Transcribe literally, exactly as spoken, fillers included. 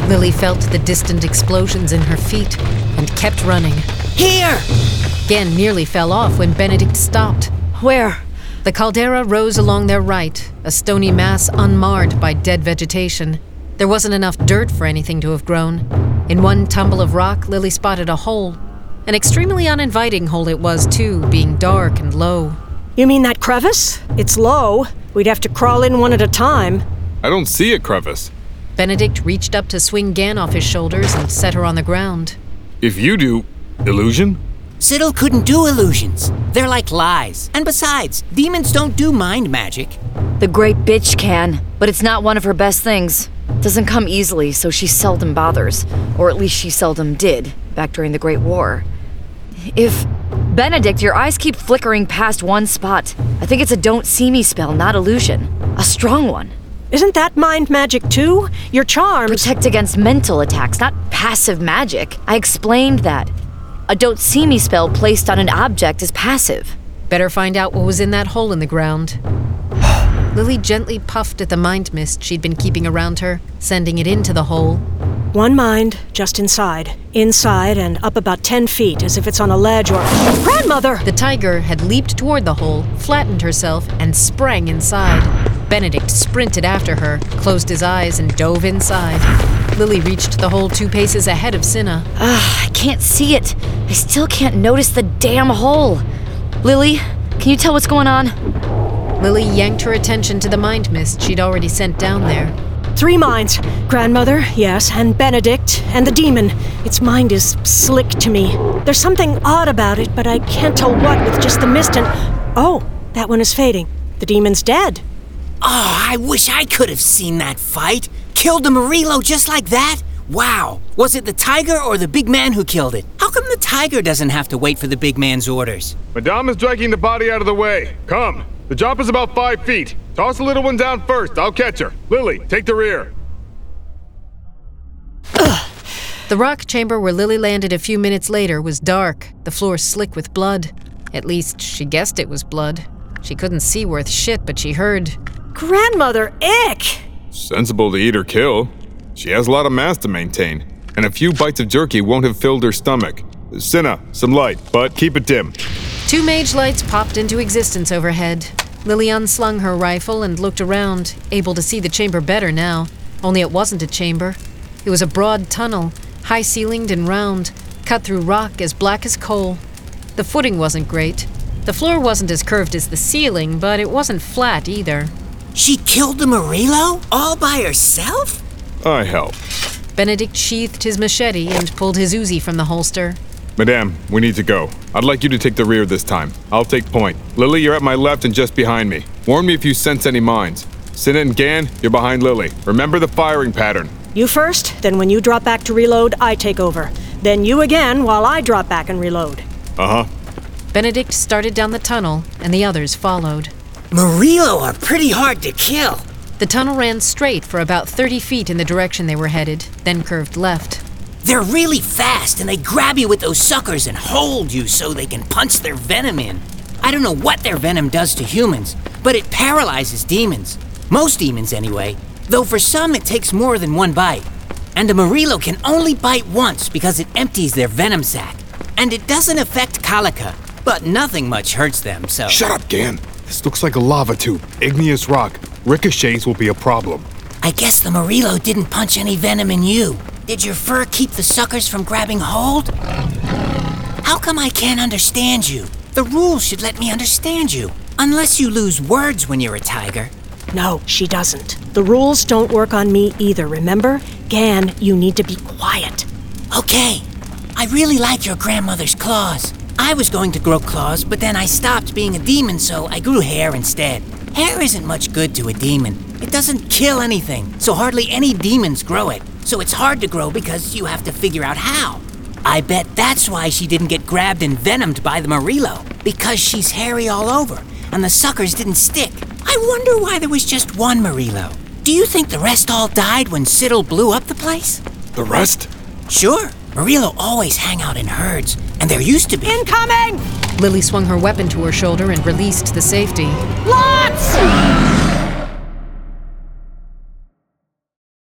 Lily felt the distant explosions in her feet and kept running. Here! Gan nearly fell off when Benedict stopped. Where? The caldera rose along their right, a stony mass unmarred by dead vegetation. There wasn't enough dirt for anything to have grown. In one tumble of rock, Lily spotted a hole. An extremely uninviting hole it was, too, being dark and low. You mean that crevice? It's low. We'd have to crawl in one at a time. I don't see a crevice. Benedict reached up to swing Gan off his shoulders and set her on the ground. If you do, illusion? Cyril couldn't do illusions. They're like lies. And besides, demons don't do mind magic. The great bitch can, but it's not one of her best things. Doesn't come easily, so she seldom bothers. Or at least she seldom did, back during the Great War. If... Benedict, your eyes keep flickering past one spot. I think it's a don't see me spell, not illusion. A strong one. Isn't that mind magic too? Your charms... Protect against mental attacks, not passive magic. I explained that. A don't see me spell placed on an object is passive. Better find out what was in that hole in the ground. Lily gently puffed at the mind mist she'd been keeping around her, sending it into the hole. One mind, just inside. Inside and up about ten feet, as if it's on a ledge or... Grandmother! The tiger had leaped toward the hole, flattened herself, and sprang inside. Benedict sprinted after her, closed his eyes, and dove inside. Lily reached the hole two paces ahead of Cinna. Ugh, I can't see it. I still can't notice the damn hole. Lily, can you tell what's going on? Lily yanked her attention to the mind mist she'd already sent down there. Three minds. Grandmother, yes, and Benedict, and the demon. Its mind is slick to me. There's something odd about it, but I can't tell what with just the mist and... Oh, that one is fading. The demon's dead. Oh, I wish I could have seen that fight. Killed a Murillo just like that? Wow. Was it the tiger or the big man who killed it? How come the tiger doesn't have to wait for the big man's orders? Madame is dragging the body out of the way. Come. The jump is about five feet. Toss the little one down first. I'll catch her. Lily, take the rear. Ugh. The rock chamber where Lily landed a few minutes later was dark, the floor slick with blood. At least, she guessed it was blood. She couldn't see worth shit, but she heard. Grandmother, ick! Sensible to eat or kill. She has a lot of mass to maintain, and a few bites of jerky won't have filled her stomach. Cinna, some light, but keep it dim. Two mage lights popped into existence overhead. Lily unslung her rifle and looked around, able to see the chamber better now. Only it wasn't a chamber. It was a broad tunnel, high-ceilinged and round, cut through rock as black as coal. The footing wasn't great. The floor wasn't as curved as the ceiling, but it wasn't flat either. She killed the Murillo? All by herself? I helped. Benedict sheathed his machete and pulled his Uzi from the holster. Madame, we need to go. I'd like you to take the rear this time. I'll take point. Lily, you're at my left and just behind me. Warn me if you sense any mines. Cinna and Gan, you're behind Lily. Remember the firing pattern. You first, then when you drop back to reload, I take over. Then you again while I drop back and reload. Uh-huh. Benedict started down the tunnel, and the others followed. Murillo are pretty hard to kill. The tunnel ran straight for about thirty feet in the direction they were headed, then curved left. They're really fast, and they grab you with those suckers and hold you so they can punch their venom in. I don't know what their venom does to humans, but it paralyzes demons. Most demons, anyway. Though for some, it takes more than one bite. And a Murillo can only bite once because it empties their venom sac. And it doesn't affect Calica, but nothing much hurts them, so... Shut up, Gan. This looks like a lava tube. Igneous rock. Ricochets will be a problem. I guess the Murillo didn't punch any venom in you. Did your fur keep the suckers from grabbing hold? How come I can't understand you? The rules should let me understand you. Unless you lose words when you're a tiger. No, she doesn't. The rules don't work on me either, remember? Gan, you need to be quiet. Okay. I really like your grandmother's claws. I was going to grow claws, but then I stopped being a demon, so I grew hair instead. Hair isn't much good to a demon. It doesn't kill anything, so hardly any demons grow it. So it's hard to grow because you have to figure out how. I bet that's why she didn't get grabbed and venomed by the Murillo. Because she's hairy all over, and the suckers didn't stick. I wonder why there was just one Murillo. Do you think the rest all died when Cyril blew up the place? The rest? Sure. Murillo always hang out in herds, and there used to be... Incoming! Lily swung her weapon to her shoulder and released the safety. Lots!